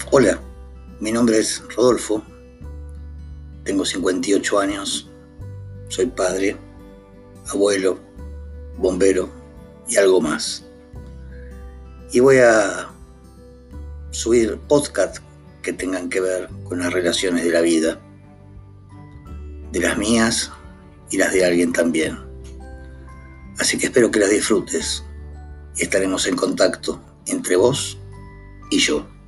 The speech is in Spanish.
Hola, mi nombre es Rodolfo, tengo 58 años, soy padre, abuelo, bombero y algo más. Y voy a subir podcasts que tengan que ver con las relaciones de la vida, de las mías y las de alguien también. Así que espero que las disfrutes y estaremos en contacto entre vos y yo.